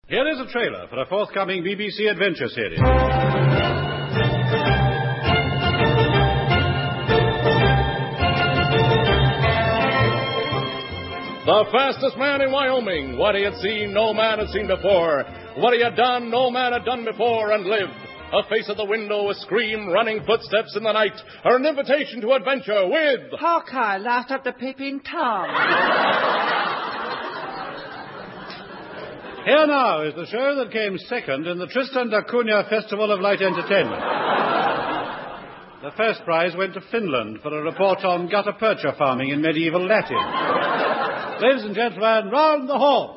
Here is a trailer for a forthcoming BBC adventure series. The fastest man in Wyoming. What he had seen, no man had seen before. What he had done, no man had done before and lived. A face at the window, a scream, running footsteps in the night, or an invitation to adventure with... Hawkeye laughed at the peeping Tom. Here now is the show that came second in the Tristan da Cunha Festival of Light Entertainment. The first prize went to Finland for a report on gutta percha farming in medieval Latin. Ladies and gentlemen, round the hall.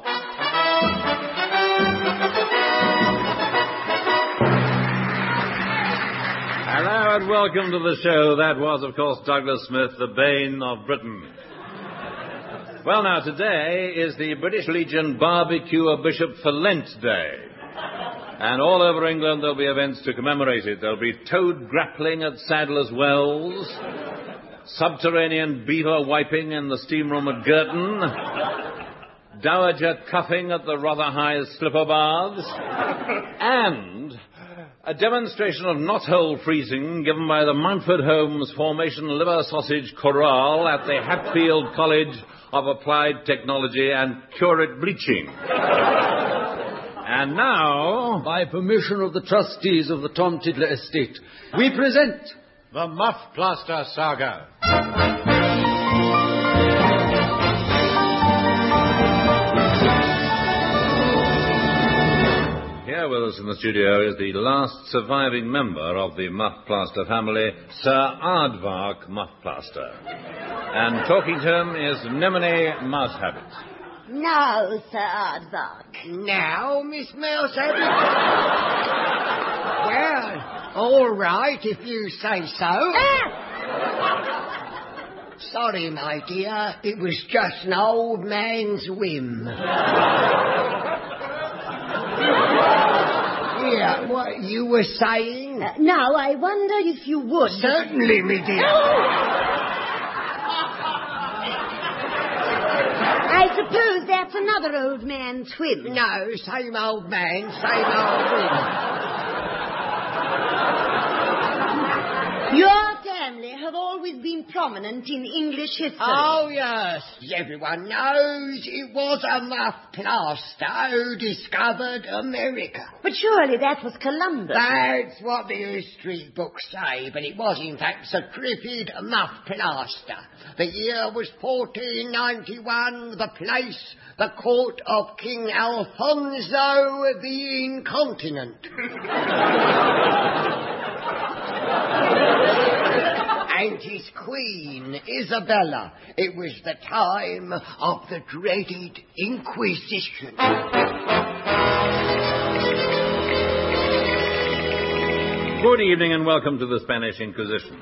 Hello and welcome to the show. That was, of course, Douglas Smith, the bane of Britain. Well, now, today is the British Legion Barbecue a Bishop for Lent Day. And all over England there'll be events to commemorate it. There'll be toad grappling at Sadler's Wells, subterranean beaver wiping in the steam room at Girton, dowager cuffing at the Rotherhithe slipper baths, and a demonstration of knothole freezing given by the Mountford Homes Formation Liver Sausage Chorale at the Hatfield College of Applied Technology and Curate Bleaching. And now, by permission of the trustees of the Tom Tiddler Estate, we present the Muff Plaster Saga. Here with us in the studio is the last surviving member of the Muff Plaster family, Sir Aardvark Muff Plaster. And talking to him is Nemone Mousehabit. No, Sir Aardvark. Now, Miss Mousehabit? Well, all right, if you say so. Sorry, my dear. It was just an old man's whim. Yeah, what you were saying? No, I wondered if you would. Certainly, me dear. I suppose that's another old man's whim. No, same old man, same old whim. Your family have always been prominent in English history. Oh, yes. Everyone knows it was a Muff Plaster who discovered America. But surely that was Columbus. That's what the history books say, but it was, in fact, Sir Clifford Muff Plaster. The year was 1491, the place, the court of King Alfonso the Incontinent. And his queen, Isabella. It was the time of the dreaded Inquisition. Good evening and welcome to the Spanish Inquisition.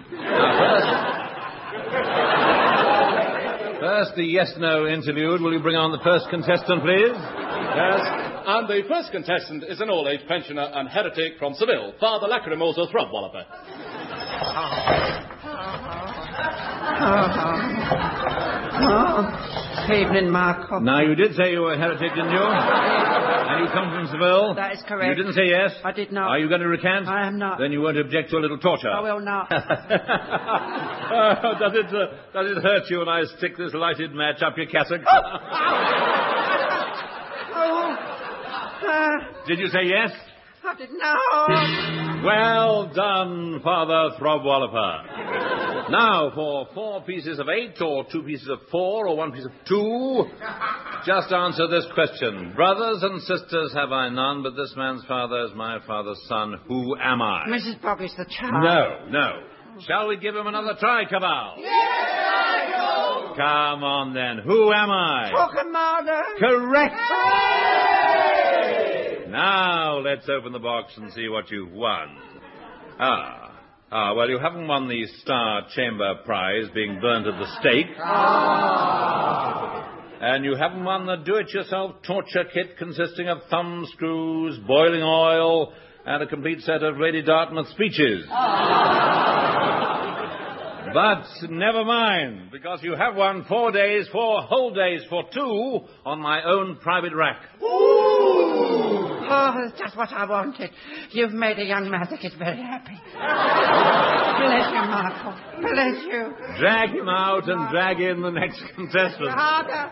First, the yes-no interviewed. Will you bring on the first contestant, please? Yes. And the first contestant is an old-age pensioner and heretic from Seville, Father Lacrimosa Throbwalloper. Evening, Marco. Now, you did say you were a heretic, didn't you? And you come from Seville? That is correct. You didn't say yes? I did not. Are you going to recant? I am not. Then you won't object to a little torture. I will not. Does it hurt you when I stick this lighted match up your cassock? Did you say yes? I did not. Well done, Father Throbwalloper. Now, for 4 pieces of 8, or 2 pieces of 4, or 1 piece of 2, just answer this question. Brothers and sisters have I none, but this man's father is my father's son. Who am I? Mrs. Boggs, the child. No. Shall we give him another try, Cabal? Yes, Michael! Come on, then. Who am I? Torquemada. Correct! Now, let's open the box and see what you've won. Well, you haven't won the Star Chamber prize being burnt at the stake. And you haven't won the do-it-yourself torture kit consisting of thumb screws, boiling oil, and a complete set of Lady Dartmouth speeches. But never mind, because you have won 4 days, 4 whole days for 2 on my own private rack. Ooh! Oh, it's just what I wanted. You've made a young masochist very happy. Bless you, Marco. Bless you. Drag him out and drag in the next contestant. Harder.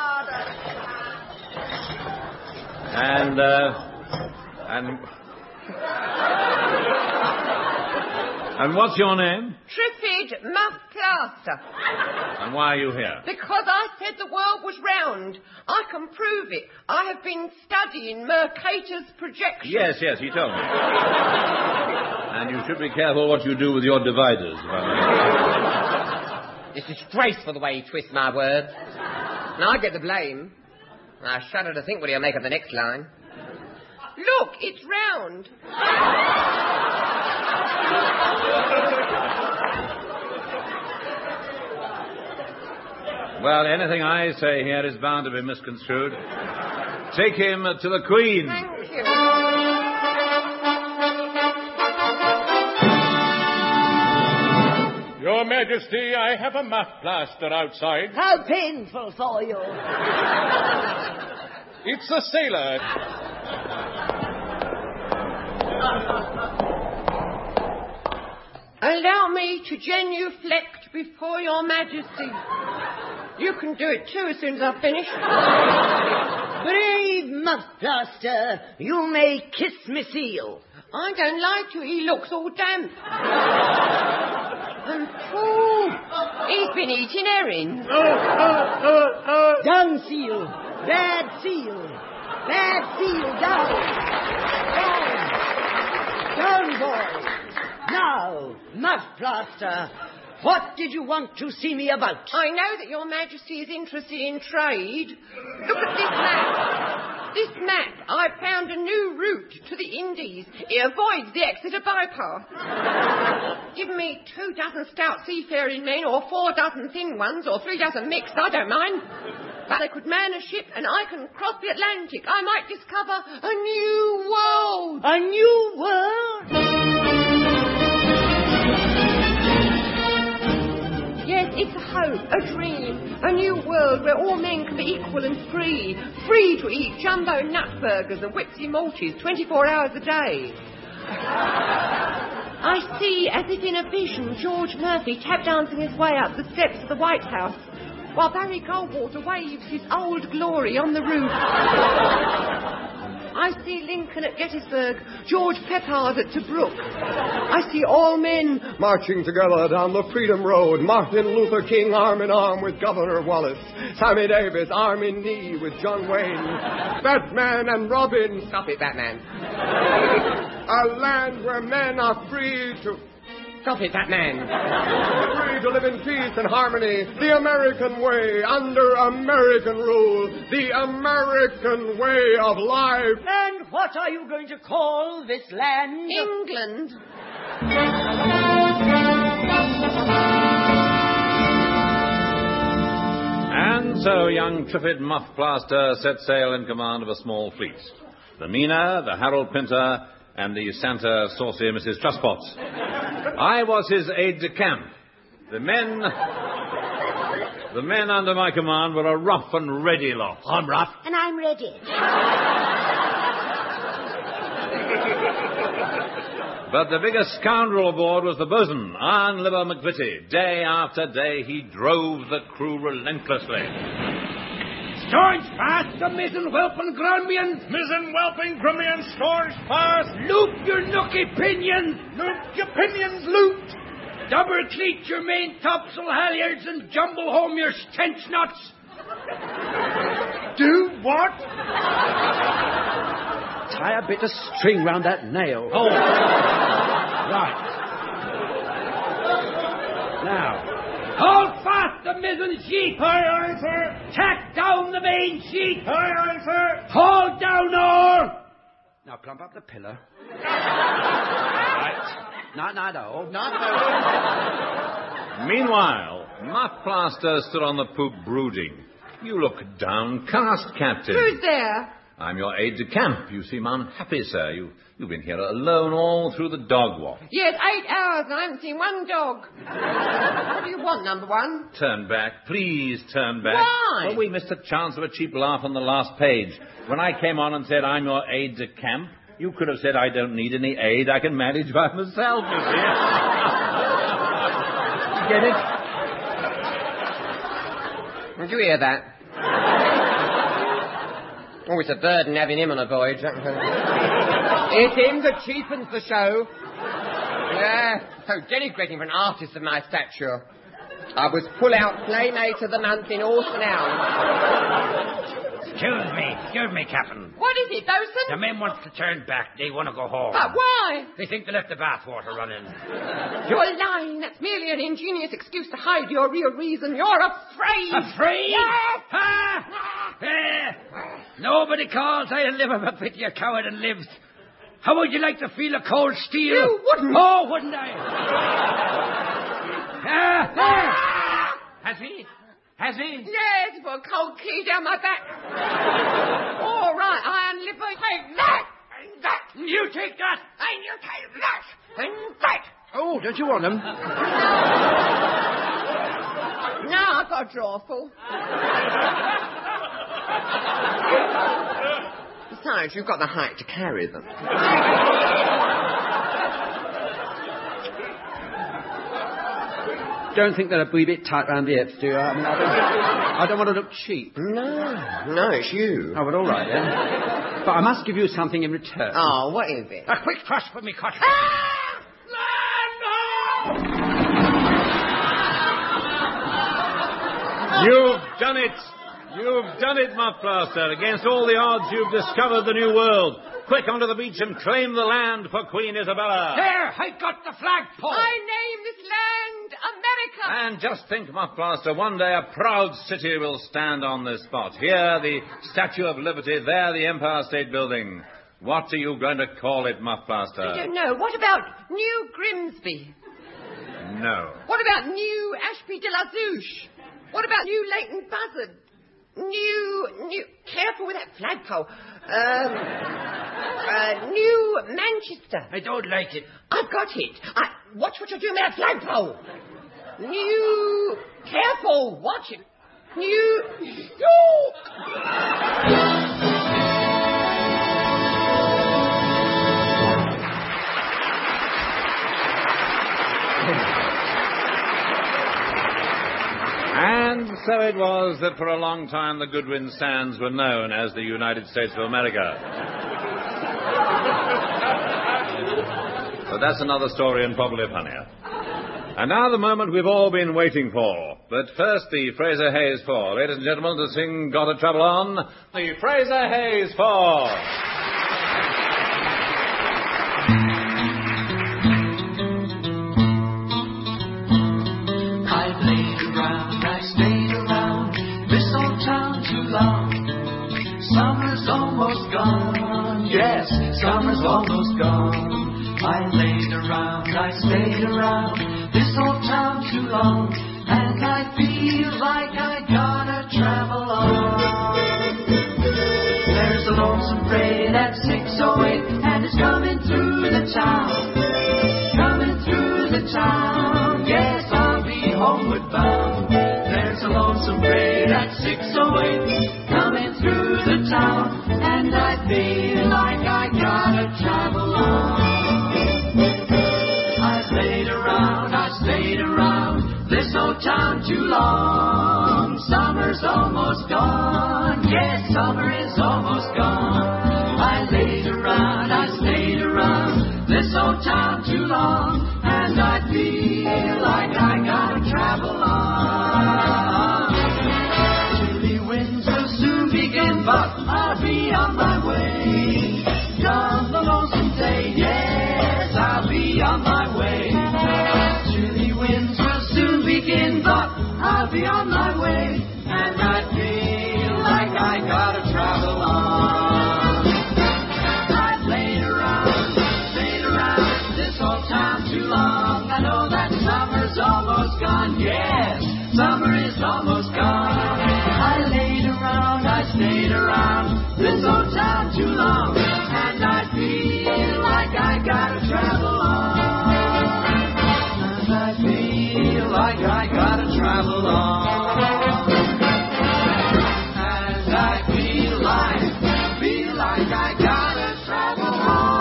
And what's your name? Trifid Muff Plaster. And why are you here? Because I said the world was round. I can prove it. I have been studying Mercator's projection. Yes, he told me. And you should be careful what you do with your dividers. It's disgraceful the way he twists my words. And I get the blame. I shudder to think what he'll make of the next line. Look, it's round. Well, anything I say here is bound to be misconstrued. Take him to the Queen. Thank you. Your Majesty, I have a muff plaster outside. How painful for you. It's a sailor. Allow me to genuflect before your Majesty. You can do it too as soon as I've finished. Brave Muff Plaster, you may kiss me seal. I don't like to. He looks all damp. And Paul, he's been eating herrings. Down, seal. Bad seal. Bad seal, down. Down, boy. Now, Muff Plaster, what did you want to see me about? I know that your Majesty is interested in trade. Look at this map. This map, I've found a new route to the Indies. It avoids the Exeter bypass. Give me 24 stout seafaring men, or 4 thin ones, or 3 mixed, I don't mind. But I could man a ship, and I can cross the Atlantic. I might discover a new world. A new world? Yes, it's a hope, a dream, a new world where all men can be equal and free. Free to eat jumbo nut burgers and Witsy Maltese 24 hours a day. I see, as if in a vision, George Murphy tap dancing his way up the steps of the White House, while Barry Goldwater waves his old glory on the roof. I see Lincoln at Gettysburg, George Peppard at Tobruk. I see all men marching together down the Freedom Road. Martin Luther King arm in arm with Governor Wallace. Sammy Davis arm in knee with John Wayne. Batman and Robin. Stop it, Batman. A land where men are free to... Stop it, Batman. Free to live in peace and harmony. The American way, under American rule. The American way of life. And what are you going to call this land? England. And so young Trifid Muff Plaster set sail in command of a small fleet. The Mina, the Harold Pinter, and the Santa Saucy Mrs. Truspots. I was his aide-de-camp. The men under my command were a rough and ready lot. I'm rough. And I'm ready. But the biggest scoundrel aboard was the bosun, Arn Liver McVitie. Day after day he drove the crew relentlessly. Staunch fast the mizzen whelping grumbian. Mizzen whelping grumbian, staunch fast. Loop your nookie pinions. Loop your pinions, looped. Double cleat your main topsail halyards and jumble home your stench nuts. Do what? Tie a bit of string round that nail. Oh. Right. Now. Hold fast the mizzen sheet. Aye, aye, sir. Tack down the main sheet. Aye, aye, sir. Haul down all. Now plump up the pillar. Right. No. Meanwhile, Muff Plaster stood on the poop brooding. You look downcast, Captain. Who's there? I'm your aide-de-camp. You seem unhappy, sir. You've been here alone all through the dog walk. Yes, 8 hours and I haven't seen one dog. What do you want, number one? Turn back. Please turn back. Why? Well, we missed a chance of a cheap laugh on the last page. When I came on and said, I'm your aide-de-camp, you could have said, I don't need any aid. I can manage by myself, you see. Get it? Did you hear that? Oh, it's a burden having him on a voyage. It's him that cheapens the show. Yeah, so denigrating for an artist of my stature. I was pull-out Playmate of the Month in Orson House. Excuse me, Captain. What is it, Bosun? The men want to turn back. They want to go home. But why? They think they left the bathwater running. You're lying. That's merely an ingenious excuse to hide your real reason. You're afraid. Afraid? Yes. Nobody calls I a liver, but with your coward and lives. How would you like to feel a cold steel? You wouldn't. Oh, wouldn't I? Has he? Yes, for a cold key down my back. All right, iron liver, take that, and that. You take that. And you take that, and that. Oh, don't you want them? No, I've got a drawer full. Besides, you've got the height to carry them. Don't think they're a wee bit tight round the hips, do you? I don't want to look cheap. No, it's you. Oh, but all right, then. But I must give you something in return. Oh, what is it? A quick thrust with me cutlass. You've done it. You've done it, Muffplaster. Against all the odds, you've discovered the new world. Quick onto the beach and claim the land for Queen Isabella. There, I got the flagpole. I name this land America. And just think, Muffplaster, one day a proud city will stand on this spot. Here, the Statue of Liberty. There, the Empire State Building. What are you going to call it, Muffplaster? I don't know. What about New Grimsby? No. What about New Ashby de la Zouche? What about New Leighton Buzzard? New... Careful with that flagpole. New Manchester. I don't like it. I've got it. Watch what you're doing with that flagpole. New... Careful. Watch it. New York. And so it was that for a long time the Goodwin Sands were known as the United States of America. But that's another story and probably funnier. And now the moment we've all been waiting for. But first, the Fraser Hayes Four. Ladies and gentlemen, to sing Gotta Travel On, the Fraser Hayes Four. Summer's almost gone, yes, summer's almost gone. I laid around, I stayed around this old town too long, and I feel like I gotta travel on. There's a lonesome freight at 608, and it's coming through the town, coming through the town. Yes, I'll be homeward bound. There's a lonesome freight at 608, coming through the town, and I feel like I gotta travel on. I stayed around this old town too long. Summer's almost gone, yes, summer is almost gone. I stayed around this old town too long, and I feel like I gotta travel on. Chilly winds will soon begin, but I'll be on my way. Down the lonesome day, yes, I'll be on my way. Chilly winds will soon begin, but I'll be on my way. And I feel like I gotta travel on. I've stayed around this whole time too long. I know that summer's almost gone, yes, summer is almost gone. I stayed around this whole time. I gotta travel on.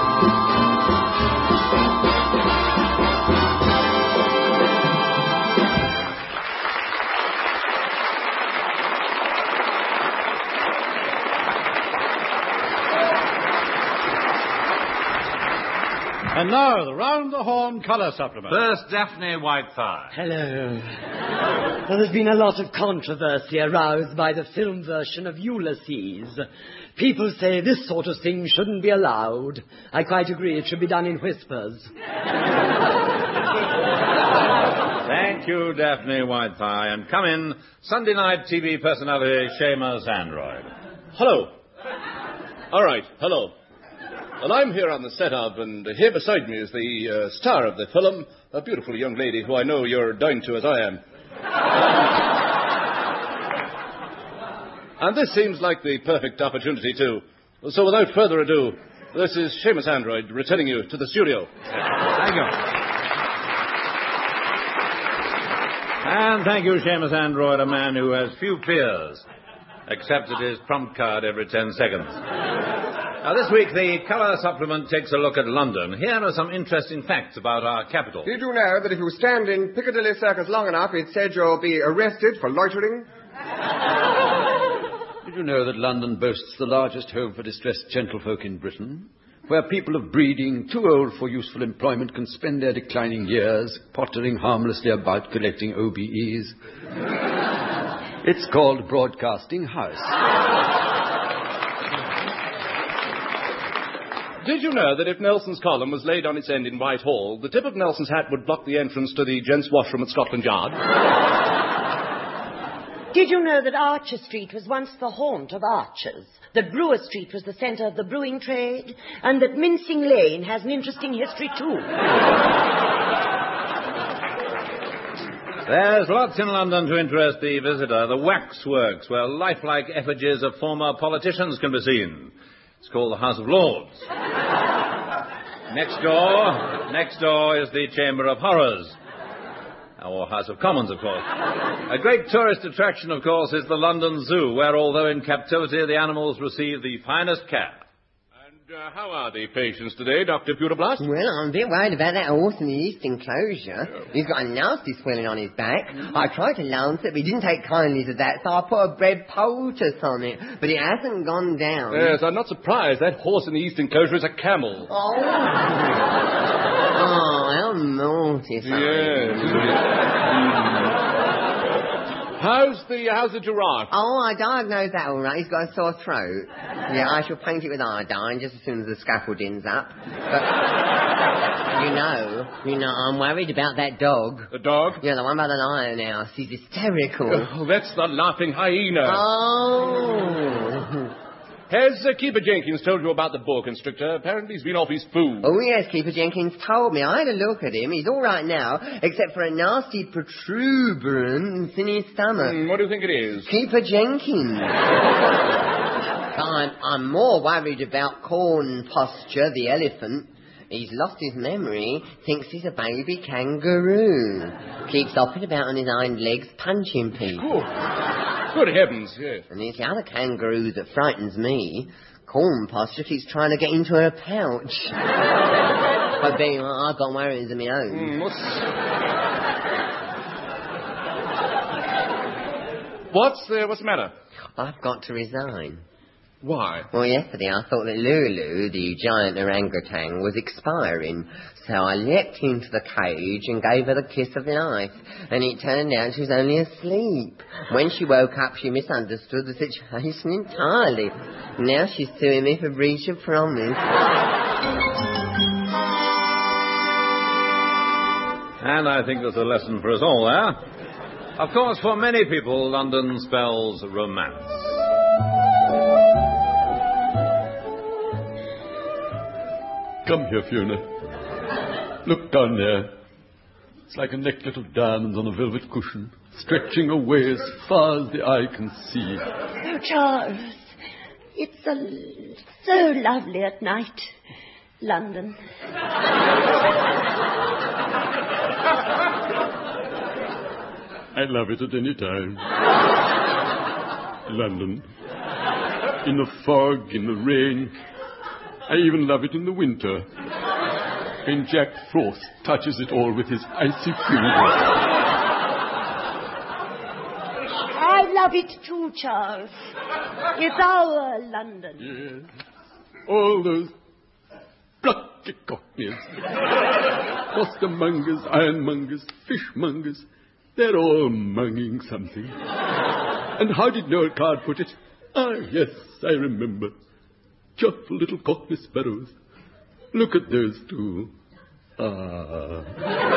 And now, the Round the Horn colour supplement. First, Daphne Whitethigh. Hello. Well, there's been a lot of controversy aroused by the film version of Ulysses. People say this sort of thing shouldn't be allowed. I quite agree. It should be done in whispers. Thank you, Daphne Whitethigh. And come in, Sunday night TV personality Seamus Android. Hello. All right, hello. Well, I'm here on the set of, and here beside me is the star of the film, a beautiful young lady who I know you're down to as I am. And this seems like the perfect opportunity, too. So without further ado, this is Seamus Android returning you to the studio. Thank you. And thank you, Seamus Android, a man who has few fears, except at his trump card every 10 seconds. Now, this week, the colour supplement takes a look at London. Here are some interesting facts about our capital. Did you know that if you stand in Piccadilly Circus long enough, it's said you'll be arrested for loitering? Did you know that London boasts the largest home for distressed gentlefolk in Britain, where people of breeding too old for useful employment can spend their declining years pottering harmlessly about collecting OBEs? It's called Broadcasting House. Did you know that if Nelson's column was laid on its end in Whitehall, the tip of Nelson's hat would block the entrance to the gents' washroom at Scotland Yard? Did you know that Archer Street was once the haunt of archers, that Brewer Street was the centre of the brewing trade, and that Mincing Lane has an interesting history too? There's lots in London to interest the visitor. The Waxworks, where lifelike effigies of former politicians can be seen. It's called the House of Lords. Next door is the Chamber of Horrors. Or House of Commons, of course. A great tourist attraction, of course, is the London Zoo, where, although in captivity, the animals receive the finest care. And how are the patients today, Dr. Pewterblast? Well, I'm a bit worried about that horse in the east enclosure. He's got a nasty swelling on his back. I tried to lance it, but he didn't take kindly to that, so I put a bread poultice on it, but it hasn't gone down. Yes, I'm not surprised. That horse in the east enclosure is a camel. Oh, how mortifying. Yes. How's the giraffe? Oh, I diagnosed that all right. He's got a sore throat. Yeah, I shall paint it with iodine just as soon as the scaffolding's up. But, you know, I'm worried about that dog. The dog? Yeah, the one by the lion house. He's hysterical. Oh, that's the laughing hyena. Oh. Has Keeper Jenkins told you about the boa constrictor? Apparently he's been off his food. Oh, yes, Keeper Jenkins told me. I had a look at him. He's all right now, except for a nasty protuberance in his stomach. What do you think it is? Keeper Jenkins. I'm more worried about Corn Posture, the elephant. He's lost his memory, thinks he's a baby kangaroo. Keeps hopping about on his hind legs, punching people. Good heavens, yes. And there's the other kangaroo that frightens me. Corn Posture keeps trying to get into her pouch. But being I've got worries of my own. What's the matter? I've got to resign. Why? Well, yesterday I thought that Lulu, the giant orangutan, was expiring. So I leapt into the cage and gave her the kiss of life. And it turned out she was only asleep. When she woke up, she misunderstood the situation entirely. Now she's suing me for breach of promise. And I think there's a lesson for us all there. Of course, for many people, London spells romance. Come here, Fiona. Look down there. It's like a necklet of diamonds on a velvet cushion, stretching away as far as the eye can see. Oh, Charles, it's so lovely at night, London. I love it at any time. London. In the fog, in the rain. I even love it in the winter. When Jack Frost touches it all with his icy fingers. I love it too, Charles. It's our London. Yes. All those plucky cockneys. Costermongers, ironmongers, fishmongers. They're all munging something. And how did Noel Card put it? Ah, yes, I remember. Cheerful little cockney sparrows. Look at those two. Ah.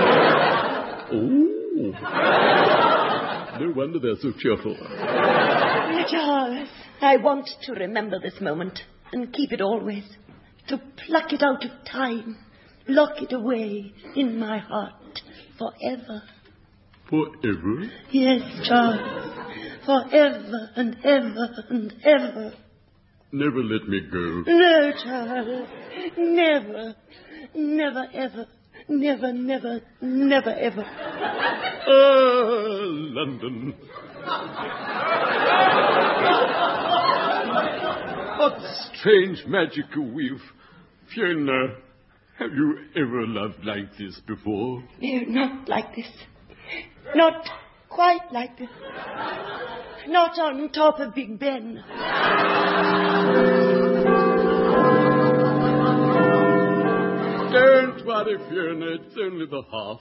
Oh. No wonder they're so cheerful. Charles, I want to remember this moment and keep it always. To pluck it out of time. Lock it away in my heart forever. Forever? Yes, Charles. Forever and ever and ever. Never let me go. No, Charles. Never. Never, ever. Never, never, never, ever. Ah, London. What strange magic you weave. Fiona, have you ever loved like this before? No, not like this. Not quite like this. Not on top of Big Ben. Don't worry, Fiona. It's only the half.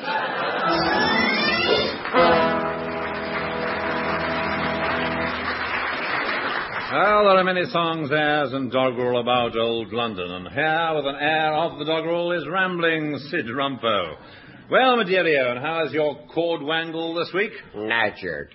Well, there are many songs, airs, and doggerel about old London, and here, with an air of the doggerel, is rambling Sid Rumpo. Well, my dearie, and how is your cordwangle this week? Nadgered.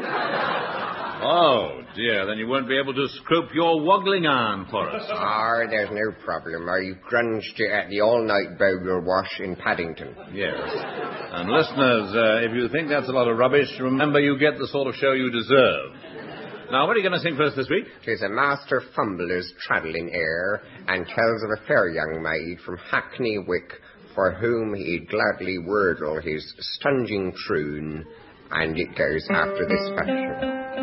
Oh, dear, then you won't be able to scrope your waggling on for us. There's no problem. You grunged it at the all-night boiler wash in Paddington. Yes. And listeners, if you think that's a lot of rubbish, remember you get the sort of show you deserve. Now, what are you going to sing for us this week? 'Tis a master fumbler's travelling air, and tells of a fair young maid from Hackney Wick, for whom he'd gladly wordle his stunging troon, and it goes after this fashion.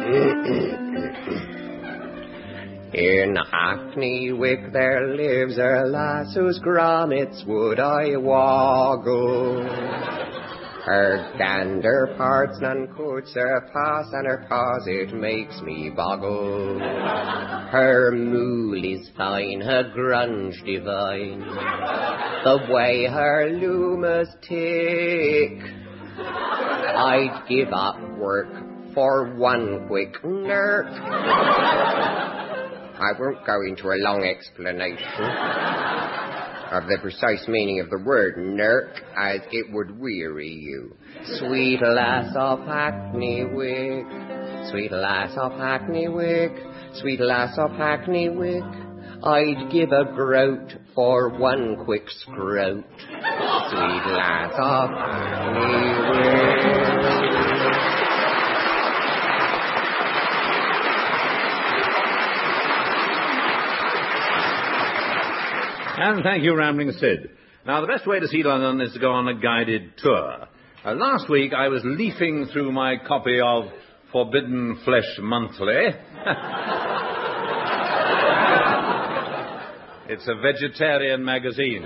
In Hackney Wick there lives a lass whose grommets would I woggle. Her gander parts none could surpass, and her paws it makes me boggle. Her mool is fine, her grunge divine, the way her loomers tick. I'd give up work for one quick nurk. I won't go into a long explanation of the precise meaning of the word nurk, as it would weary you. Sweet lass of Hackney Wick, sweet lass of Hackney Wick, sweet lass of Hackney Wick, I'd give a groat for one quick scroat. Sweet lass of Hackney Wick. And thank you, Rambling Sid. Now, the best way to see London is to go on a guided tour. Last week, I was leafing through my copy of Forbidden Flesh Monthly. It's a vegetarian magazine.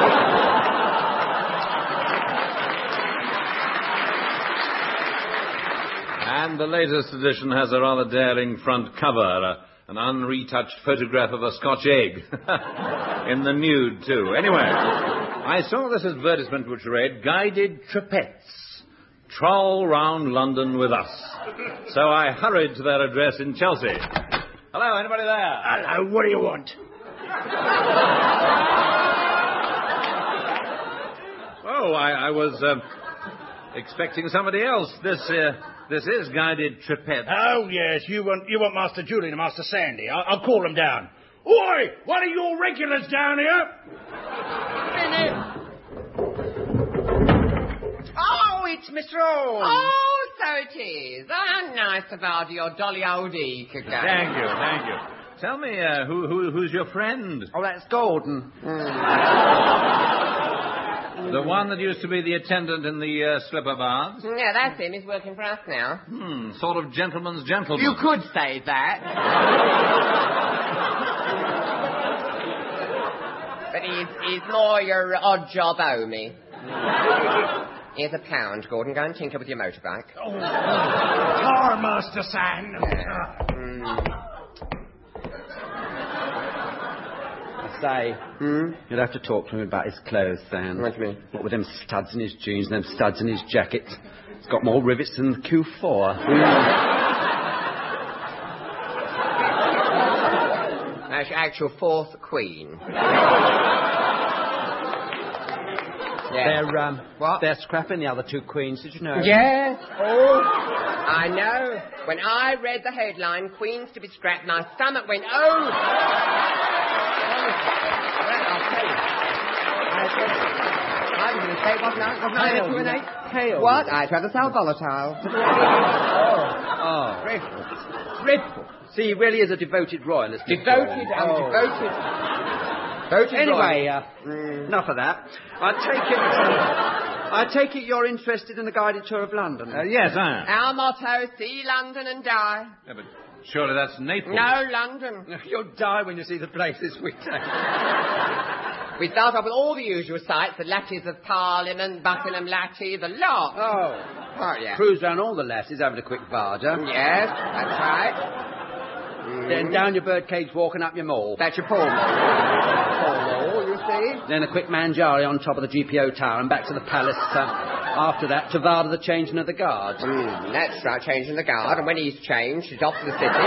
And the latest edition has a rather daring front cover, an unretouched photograph of a Scotch egg. In the nude, too. Anyway, I saw this advertisement which read, Guided Tripettes. Troll round London with us. So I hurried to their address in Chelsea. Hello, anybody there? Hello, what do you want? Oh, I was expecting somebody else. This is Guided Tripette. Oh, yes, you want Master Julian and Master Sandy. I'll call them down. Oi, one of your regulars down here. Oh, it's Miss Rose. Oh, so it is. How nice of your dolly old Eke again. Thank you. Tell me, who's your friend? Oh, that's Gordon. The one that used to be the attendant in the slipper baths? Yeah, that's him. He's working for us now. Sort of gentleman's gentleman. You could say that. But he's more your odd job homie. Here's £1, Gordon. Go and tinker with your motorbike. Car, Master Sam. Say, you'd have to talk to him about his clothes, Sam. What do you mean? What with them studs in his jeans and them studs in his jacket? It's got more rivets than the Q4. Actual fourth queen. Yeah. They're scrapping the other 2 queens, did you know? Yes. Oh, I know. When I read the headline, Queens to be scrapped, my stomach went, oh! Well, I'll tell you. I was going to say, wasn't I to an 8? What? I'd rather sell volatile. Dreadful. See, he really is a devoted royalist. Devoted. Anyway, enough of that. I take it you're interested in the guided tour of London. Yes, I am. Our motto, see London and die. Yeah, but surely that's Naples. No, London. You'll die when you see the places we take. We start off with all the usual sights, the lattice of Parliament, Buckingham Lattie, the lot. Oh, yeah. Cruise round all the lasses, having a quick barger. Yes, that's right. Then down your birdcage, walking up your mall. That's your Pall Mall, you see. Then a quick manjari on top of the GPO tower and back to the palace. After that, to Varda the changing of the guard. That's right, changing the guard. And when he's changed, he's off to the city.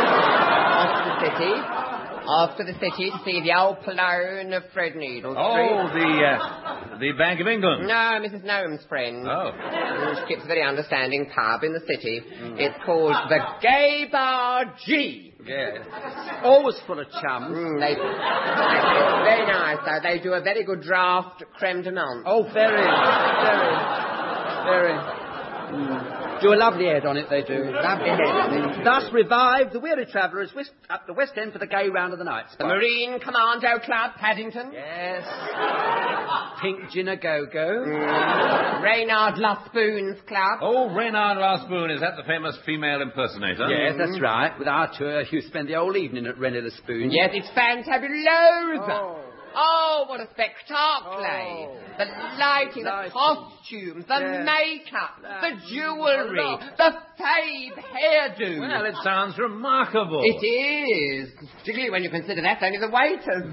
Off to the city to see the old Pallone of Threadneedle Street. Oh, the Bank of England. No, Mrs. Noam's friend. Oh. She keeps a very understanding pub in the city. It's called the Gay Bar G. Yeah. Always full of chums. It's very nice, though. They do a very good draft creme de menthe. Oh, very. Do a lovely head on it, they do. Lovely head. Thus revived, the weary travellers up the West End for the gay round of the night. The Marine Commando Club, Paddington. Yes. Pink Gin a Go-Go. Reynard Laspoon's Club. Oh, Reynard Laspoon. Is that the famous female impersonator? Yes, that's right. With our tour, you spend the whole evening at René Laspoon. Yes, it's fantabulous. Oh, what a spectacle! The lighting, the costumes, the makeup, the jewellery, the fave hairdo. Well, it sounds remarkable. It is, particularly when you consider that's only the waiters.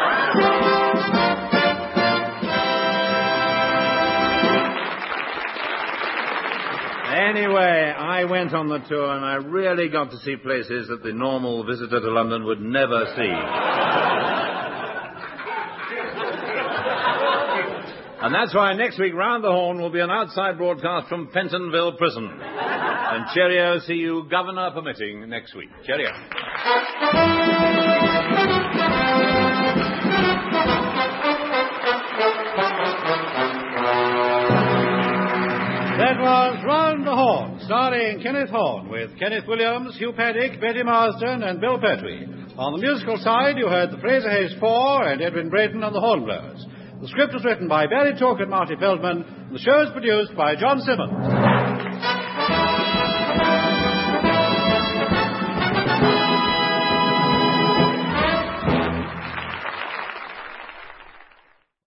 Anyway, I went on the tour and I really got to see places that the normal visitor to London would never see. And that's why next week, Round the Horn will be an outside broadcast from Pentonville Prison. And cheerio, see you, Governor permitting, next week. Cheerio. That was Round the Horn, starring Kenneth Horne, with Kenneth Williams, Hugh Paddick, Betty Marsden, and Bill Pertwee. On the musical side, you heard the Fraser Hayes Four and Edwin Braden on the Hornblowers. The script was written by Barry Took and Marty Feldman, and the show is produced by John Simmons.